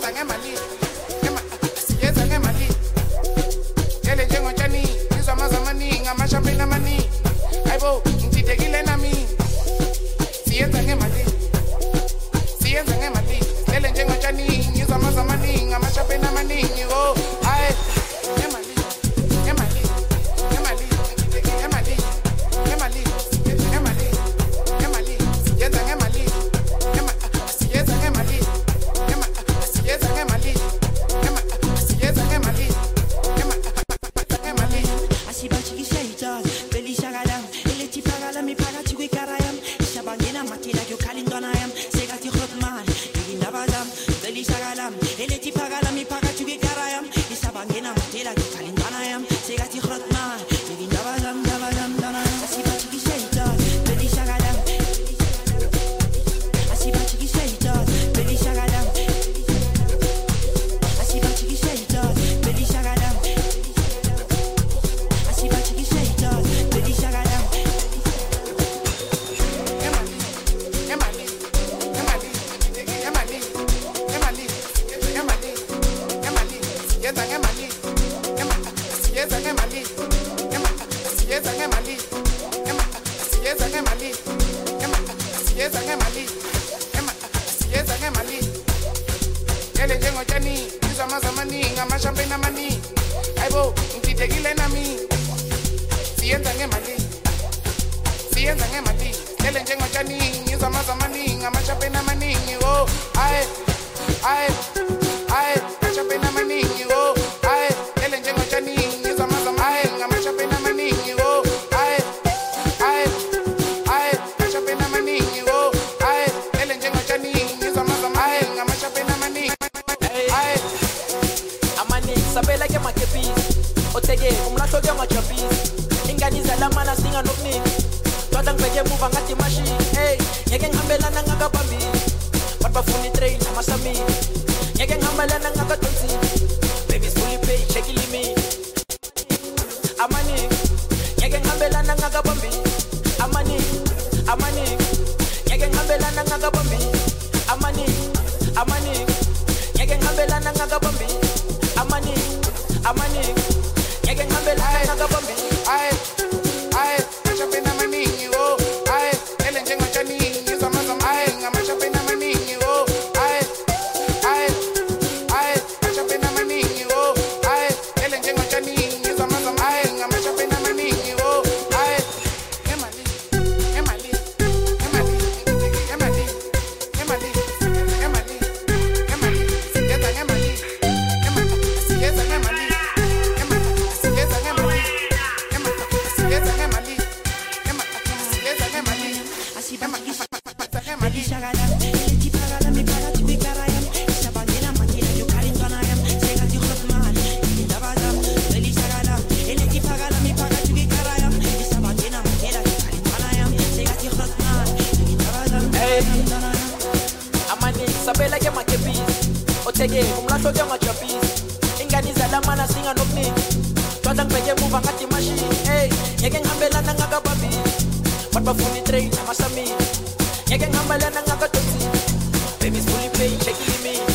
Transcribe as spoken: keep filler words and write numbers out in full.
siyenza ngemali siyenza ngemali yele njengotshani ngizwa amazwi amaningi amashampeni amaningi hayibo ngididekile nami siyenza ngemali siyenza ngemali yele njengotshani ngizwa amazwi amaningi amashampeni amaningi oh hayi ngemali ngemali ngemali ngemali ngemali ngemali ngemali siyenza ngemali siyenza ngemali siyenza ngemali siyenza ngemali ngemali asibachikisha itazi belishakala eletifakala miphakathi kwikarayam ishabangena mathela kyokalindwana yam sekathi hotman ngindabazam belishakala eletifakala miphakathi kwikarayam ishabangena mathela kyokalindwana yam sekathi hotman ngindabazam ndabazam ndana asibachikisha itazi belishakala asibachikisha itazi belishakala asibachikisha itazi belishakala asibachikisha itazi belishakala ngemali ngemali ngemali ngemali ngemali ngemali ngemali siyenza ngemali ngemali siyenza ngemali ngemali siyenza ngemali ngemali siyenza ngemali ngemali siyenza ngemali ngemali siyenza ngemali yele njengotshani ngizwa amazwi amaningi amashampeni amaningi hayibo ngididekile nami siyenza ngemali siyenza ngemali yele njengotshani ngizwa amazwi amaningi amashampeni amaningi oh hayi hayi hayi amashampeni amaningi oh hayi yele njengotshani ngizwa amazwi amaningi amashampeni amaningi oh hayi hayi hayi amashampeni amaningi oh hayi yele njengotshani ngizwa amazwi amaningi amashampeni amaningi hayi amaningi sabela ke makepisi otheke umlahlo ke ngajabisi ingane izalamana singa nokunika twada ngibeke emuva ngathi imashini hey ngeke ngihambelana ngakabambile but bafuna itrain amasamini ngeke ngihambelana ngakadonsini baby fully pay check ilimit amaningi ngeke ngihambelana ngakabambile amaningi amaningi ngeke ngihambelana ngakabambile amaningi amaningi ngeke ngihambelana ngakabambile amaningi amaningi ngeke ngihambelana ngakabambile hayi hayi amashampeni amaningi oh hayi yele njengotshani ngizwa amazwi amaningi amashampeni amaningi oh hayi hayi hayi amashampeni amaningi oh hayi yele njengotshani ngizwa amazwi amaningi amashampeni amaningi oh hayi ngemali ngemali ngemali ngemali ngemali ngemali ngemali siyenza ngemali ngemali siyenza ngemali ngemali siyenza ngemali siyenza ngemali siyenza ngemali asibachikisha belishakala eletifakala miphakathi kwikarayam ishabangena mathela kyokalindwana yam sekathi hotman ngindabazam belishakala eletifakala miphakathi kwikarayam ishabangena mathela kyokalindwana yam sekathi hotman ngindabazam ndana amaningi sabela ke makepisi otheke umlahlo ke ngajabisi ingane izalamana singa nokunika twada ngibeke emuva ngathi imashini hey ngeke ngihambelana ngakabambile but bafuna itrain amasamini ngeke ngihambelana ngakadonsini baby fully pay check ilimit